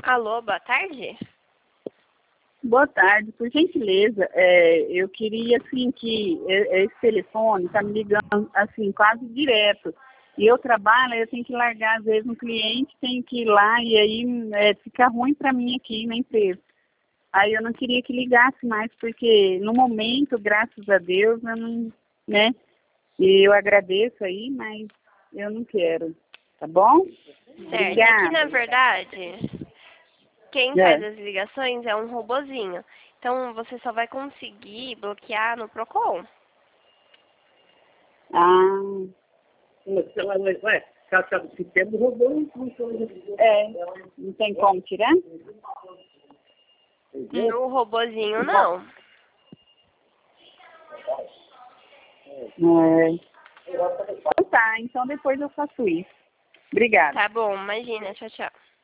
Alô, boa tarde? Boa tarde, por gentileza, eu queria, assim, que esse telefone está me ligando, assim, quase direto. E eu trabalho, eu tenho que largar, às vezes, um cliente, tenho que ir lá, e aí fica ruim para mim aqui na empresa. Aí eu não queria que ligasse mais, porque no momento, graças a Deus, eu não, né? E eu agradeço aí, mas eu não quero, tá bom? Certo, é que na verdade, quem faz as ligações é um robozinho. Então você só vai conseguir bloquear no Procon. Ah, Ué, se tem robô, não não tem como tirar? No robozinho, não. Então tá, então depois eu faço isso. Obrigada. Tá bom, imagina, tchau, tchau.